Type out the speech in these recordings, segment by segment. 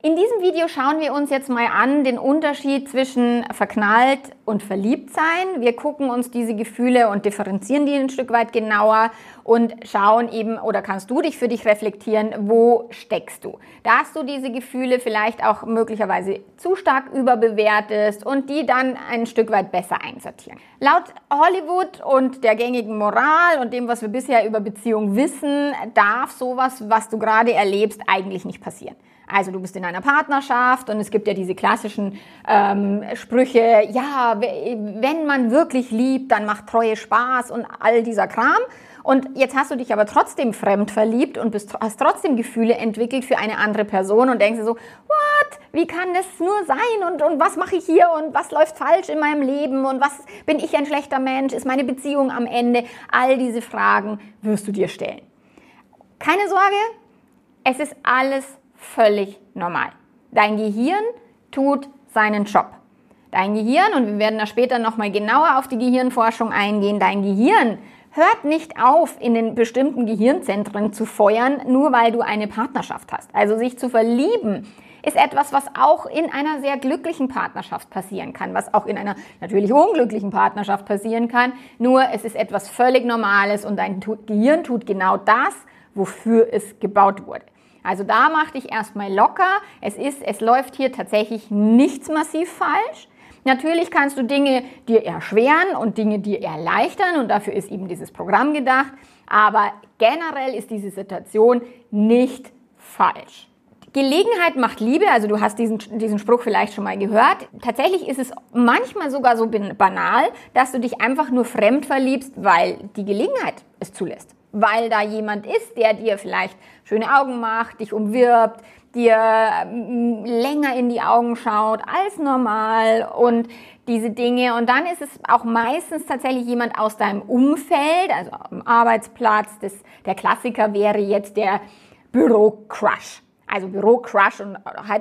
In diesem Video schauen wir uns jetzt mal an den Unterschied zwischen verknallt und verliebt sein. Wir gucken uns diese Gefühle und differenzieren die ein Stück weit genauer und schauen eben, oder kannst du dich für dich reflektieren, wo steckst du? Dass du diese Gefühle vielleicht auch möglicherweise zu stark überbewertest und die dann ein Stück weit besser einsortieren. Laut Hollywood und der gängigen Moral und dem, was wir bisher über Beziehungen wissen, darf sowas, was du gerade erlebst, eigentlich nicht passieren. Also du bist in einer Partnerschaft und es gibt ja diese klassischen Sprüche, ja, wenn man wirklich liebt, dann macht Treue Spaß und all dieser Kram. Und jetzt hast du dich aber trotzdem fremd verliebt und hast trotzdem Gefühle entwickelt für eine andere Person und denkst dir so, what? Wie kann das nur sein? Und was mache ich hier? Und was läuft falsch in meinem Leben? Und was bin ich ein schlechter Mensch? Ist meine Beziehung am Ende? All diese Fragen wirst du dir stellen. Keine Sorge, es ist alles völlig normal. Dein Gehirn tut seinen Job. Dein Gehirn, und wir werden da später nochmal genauer auf die Gehirnforschung eingehen, dein Gehirn hört nicht auf, in den bestimmten Gehirnzentren zu feuern, nur weil du eine Partnerschaft hast. Also sich zu verlieben ist etwas, was auch in einer sehr glücklichen Partnerschaft passieren kann, was auch in einer natürlich unglücklichen Partnerschaft passieren kann. Nur es ist etwas völlig Normales und dein Gehirn tut genau das, wofür es gebaut wurde. Also da mach dich erstmal locker. Es läuft hier tatsächlich nichts massiv falsch. Natürlich kannst du Dinge dir erschweren und Dinge dir erleichtern und dafür ist eben dieses Programm gedacht. Aber generell ist diese Situation nicht falsch. Gelegenheit macht Liebe, also du hast diesen Spruch vielleicht schon mal gehört. Tatsächlich ist es manchmal sogar so banal, dass du dich einfach nur fremd verliebst, weil die Gelegenheit es zulässt. Weil da jemand ist, der dir vielleicht schöne Augen macht, dich umwirbt, dir länger in die Augen schaut als normal und diese Dinge. Und dann ist es auch meistens tatsächlich jemand aus deinem Umfeld, also am Arbeitsplatz. Der Klassiker wäre jetzt der Büro-Crush. Also Büro-Crush und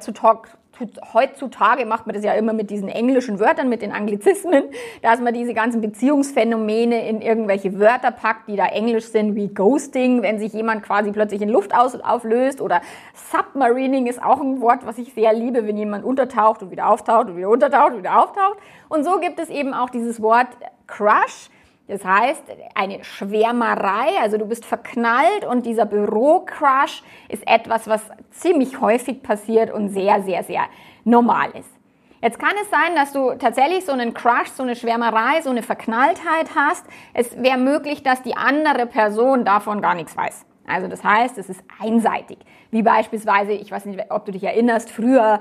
heutzutage macht man das ja immer mit diesen englischen Wörtern, mit den Anglizismen, dass man diese ganzen Beziehungsphänomene in irgendwelche Wörter packt, die da englisch sind, wie Ghosting, wenn sich jemand quasi plötzlich in Luft auflöst, oder Submarining ist auch ein Wort, was ich sehr liebe, wenn jemand untertaucht und wieder auftaucht und wieder untertaucht und wieder auftaucht. Und so gibt es eben auch dieses Wort Crush. Das heißt, eine Schwärmerei, also du bist verknallt und dieser Büro-Crush ist etwas, was ziemlich häufig passiert und sehr, sehr, sehr normal ist. Jetzt kann es sein, dass du tatsächlich so einen Crush, so eine Schwärmerei, so eine Verknalltheit hast. Es wäre möglich, dass die andere Person davon gar nichts weiß. Also das heißt, es ist einseitig. Wie beispielsweise, ich weiß nicht, ob du dich erinnerst, früher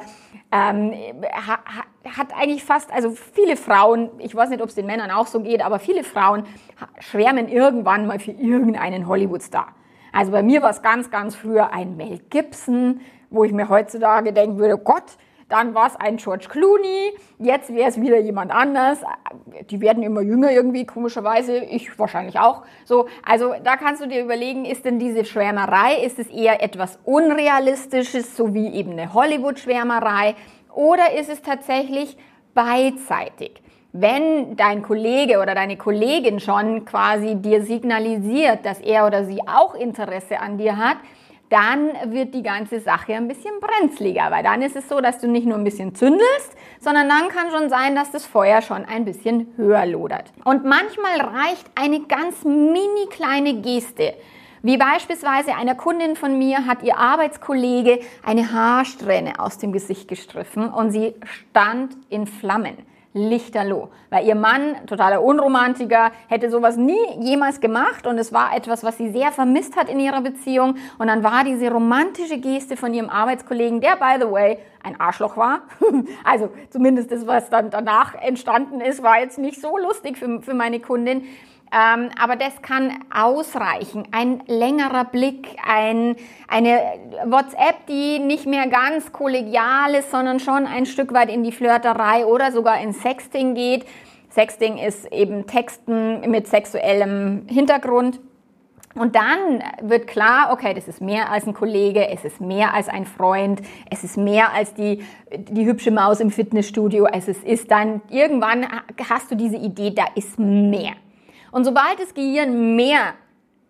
hat eigentlich also viele Frauen, ich weiß nicht, ob es den Männern auch so geht, aber viele Frauen schwärmen irgendwann mal für irgendeinen Hollywood-Star. Also bei mir war es ganz, ganz früher ein Mel Gibson, wo ich mir heutzutage denken würde, Gott, dann war es ein George Clooney, jetzt wäre es wieder jemand anders. Die werden immer jünger irgendwie, komischerweise, ich wahrscheinlich auch. So, also da kannst du dir überlegen, ist denn diese Schwärmerei, ist es eher etwas Unrealistisches, so wie eben eine Hollywood-Schwärmerei, oder ist es tatsächlich beidseitig? Wenn dein Kollege oder deine Kollegin schon quasi dir signalisiert, dass er oder sie auch Interesse an dir hat, dann wird die ganze Sache ein bisschen brenzliger, weil dann ist es so, dass du nicht nur ein bisschen zündelst, sondern dann kann schon sein, dass das Feuer schon ein bisschen höher lodert. Und manchmal reicht eine ganz mini kleine Geste, wie beispielsweise einer Kundin von mir hat ihr Arbeitskollege eine Haarsträhne aus dem Gesicht gestriffen und sie stand in Flammen. Lichterloh. Weil ihr Mann, totaler Unromantiker, hätte sowas nie jemals gemacht und es war etwas, was sie sehr vermisst hat in ihrer Beziehung. Und dann war diese romantische Geste von ihrem Arbeitskollegen, der, by the way, ein Arschloch war. Also zumindest das, was dann danach entstanden ist, war jetzt nicht so lustig für meine Kundin. Aber das kann ausreichen. Ein längerer Blick, eine WhatsApp, die nicht mehr ganz kollegial ist, sondern schon ein Stück weit in die Flirterei oder sogar in Sexting geht. Sexting ist eben Texten mit sexuellem Hintergrund. Und dann wird klar, okay, das ist mehr als ein Kollege, es ist mehr als ein Freund, es ist mehr als die hübsche Maus im Fitnessstudio. Es ist dann, irgendwann hast du diese Idee, da ist mehr. Und sobald das Gehirn mehr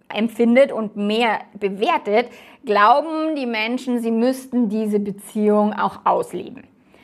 empfindet und mehr bewertet, glauben die Menschen, sie müssten diese Beziehung auch ausleben.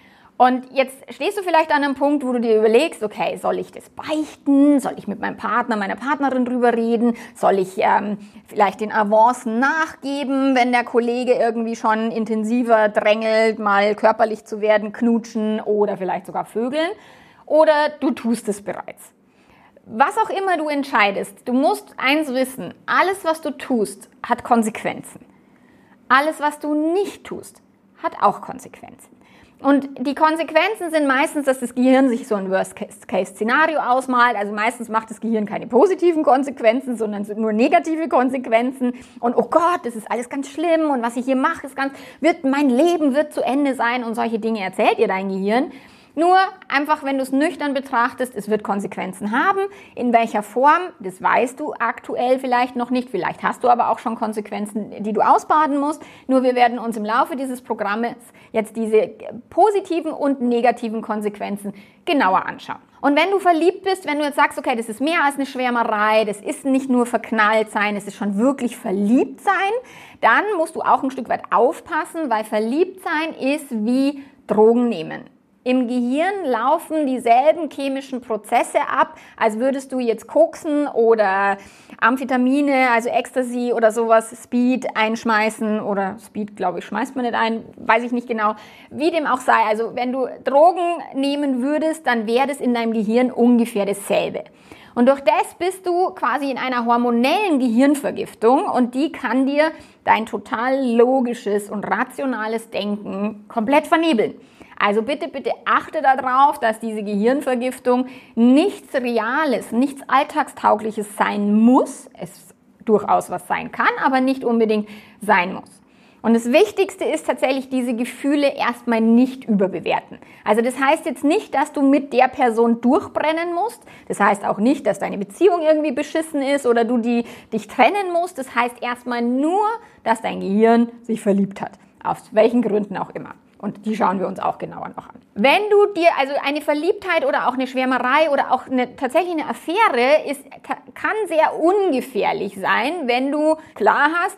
Und jetzt stehst du vielleicht an einem Punkt, wo du dir überlegst, okay, soll ich das beichten? Soll ich mit meinem Partner, meiner Partnerin drüber reden? Soll ich vielleicht den Avancen nachgeben, wenn der Kollege irgendwie schon intensiver drängelt, mal körperlich zu werden, knutschen oder vielleicht sogar vögeln? Oder du tust es bereits. Was auch immer du entscheidest, du musst eins wissen, alles, was du tust, hat Konsequenzen. Alles, was du nicht tust, hat auch Konsequenzen. Und die Konsequenzen sind meistens, dass das Gehirn sich so ein Worst-Case-Szenario ausmalt. Also meistens macht das Gehirn keine positiven Konsequenzen, sondern nur negative Konsequenzen. Und oh Gott, das ist alles ganz schlimm und was ich hier mache, mein Leben wird zu Ende sein und solche Dinge erzählt dir dein Gehirn. Nur einfach, wenn du es nüchtern betrachtest, es wird Konsequenzen haben. In welcher Form, das weißt du aktuell vielleicht noch nicht. Vielleicht hast du aber auch schon Konsequenzen, die du ausbaden musst. Nur wir werden uns im Laufe dieses Programmes jetzt diese positiven und negativen Konsequenzen genauer anschauen. Und wenn du verliebt bist, wenn du jetzt sagst, okay, das ist mehr als eine Schwärmerei, das ist nicht nur verknallt sein, es ist schon wirklich verliebt sein, dann musst du auch ein Stück weit aufpassen, weil verliebt sein ist wie Drogen nehmen. Im Gehirn laufen dieselben chemischen Prozesse ab, als würdest du jetzt Koksen oder Amphetamine, also Ecstasy oder sowas, Speed einschmeißen oder Speed, glaube ich, schmeißt man nicht ein, weiß ich nicht genau, wie dem auch sei. Also wenn du Drogen nehmen würdest, dann wäre das in deinem Gehirn ungefähr dasselbe. Und durch das bist du quasi in einer hormonellen Gehirnvergiftung und die kann dir dein total logisches und rationales Denken komplett vernebeln. Also bitte, bitte achte darauf, dass diese Gehirnvergiftung nichts Reales, nichts Alltagstaugliches sein muss. Es durchaus was sein kann, aber nicht unbedingt sein muss. Und das Wichtigste ist tatsächlich, diese Gefühle erstmal nicht überbewerten. Also das heißt jetzt nicht, dass du mit der Person durchbrennen musst. Das heißt auch nicht, dass deine Beziehung irgendwie beschissen ist oder du dich trennen musst. Das heißt erstmal nur, dass dein Gehirn sich verliebt hat. Aus welchen Gründen auch immer. Und die schauen wir uns auch genauer noch an. Wenn du dir, also eine Verliebtheit oder auch eine Schwärmerei oder auch tatsächlich eine Affäre kann sehr ungefährlich sein, wenn du klar hast,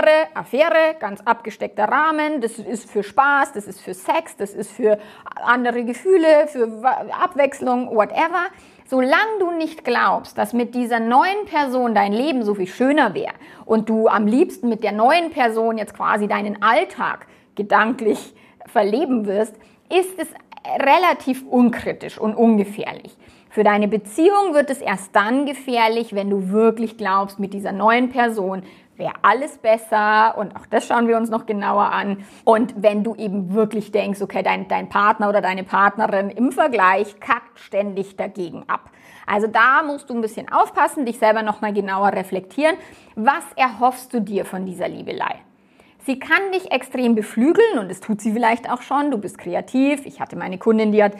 Affäre, ganz abgesteckter Rahmen, das ist für Spaß, das ist für Sex, das ist für andere Gefühle, für Abwechslung, whatever. Solange du nicht glaubst, dass mit dieser neuen Person dein Leben so viel schöner wäre und du am liebsten mit der neuen Person jetzt quasi deinen Alltag gedanklich verleben wirst, ist es relativ unkritisch und ungefährlich. Für deine Beziehung wird es erst dann gefährlich, wenn du wirklich glaubst, mit dieser neuen Person wäre alles besser und auch das schauen wir uns noch genauer an. Und wenn du eben wirklich denkst, okay, dein Partner oder deine Partnerin im Vergleich kackt ständig dagegen ab. Also da musst du ein bisschen aufpassen, dich selber nochmal genauer reflektieren. Was erhoffst du dir von dieser Liebelei? Sie kann dich extrem beflügeln und das tut sie vielleicht auch schon. Du bist kreativ. Ich hatte meine Kundin, die hat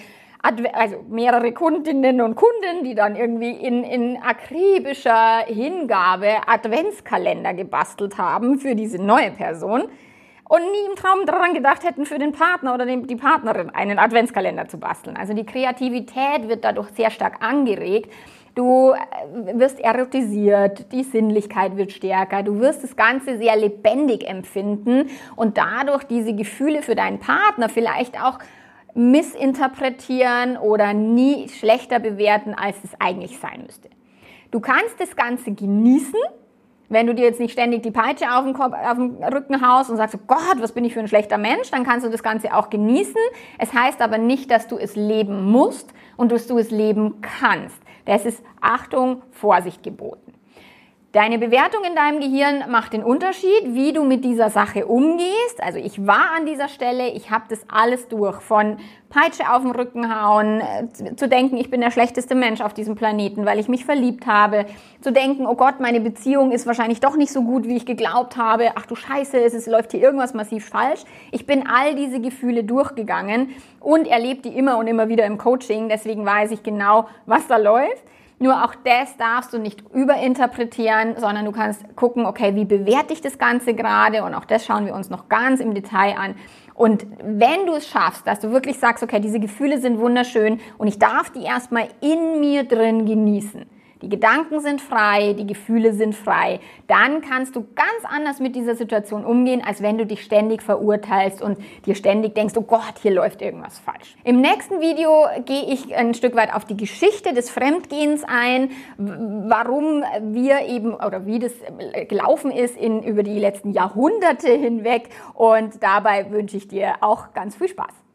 mehrere Kundinnen und Kunden, die dann irgendwie in akribischer Hingabe Adventskalender gebastelt haben für diese neue Person und nie im Traum daran gedacht hätten, für den Partner oder die Partnerin einen Adventskalender zu basteln. Also die Kreativität wird dadurch sehr stark angeregt. Du wirst erotisiert, die Sinnlichkeit wird stärker, du wirst das Ganze sehr lebendig empfinden und dadurch diese Gefühle für deinen Partner vielleicht auch missinterpretieren oder nie schlechter bewerten, als es eigentlich sein müsste. Du kannst das Ganze genießen, wenn du dir jetzt nicht ständig die Peitsche auf den Rücken haust und sagst, oh Gott, was bin ich für ein schlechter Mensch, dann kannst du das Ganze auch genießen. Es heißt aber nicht, dass du es leben musst und dass du es leben kannst. Das ist, Achtung, Vorsicht geboten. Deine Bewertung in deinem Gehirn macht den Unterschied, wie du mit dieser Sache umgehst. Also ich war an dieser Stelle, ich habe das alles durch, von Peitsche auf den Rücken hauen, zu denken, ich bin der schlechteste Mensch auf diesem Planeten, weil ich mich verliebt habe, zu denken, oh Gott, meine Beziehung ist wahrscheinlich doch nicht so gut, wie ich geglaubt habe, ach du Scheiße, es läuft hier irgendwas massiv falsch. Ich bin all diese Gefühle durchgegangen und erlebe die immer und immer wieder im Coaching, deswegen weiß ich genau, was da läuft. Nur auch das darfst du nicht überinterpretieren, sondern du kannst gucken, okay, wie bewerte ich das Ganze gerade? Und auch das schauen wir uns noch ganz im Detail an. Und wenn du es schaffst, dass du wirklich sagst, okay, diese Gefühle sind wunderschön und ich darf die erstmal in mir drin genießen, die Gedanken sind frei, die Gefühle sind frei, dann kannst du ganz anders mit dieser Situation umgehen, als wenn du dich ständig verurteilst und dir ständig denkst, oh Gott, hier läuft irgendwas falsch. Im nächsten Video gehe ich ein Stück weit auf die Geschichte des Fremdgehens ein, warum wir eben oder wie das gelaufen ist über die letzten Jahrhunderte hinweg, und dabei wünsche ich dir auch ganz viel Spaß.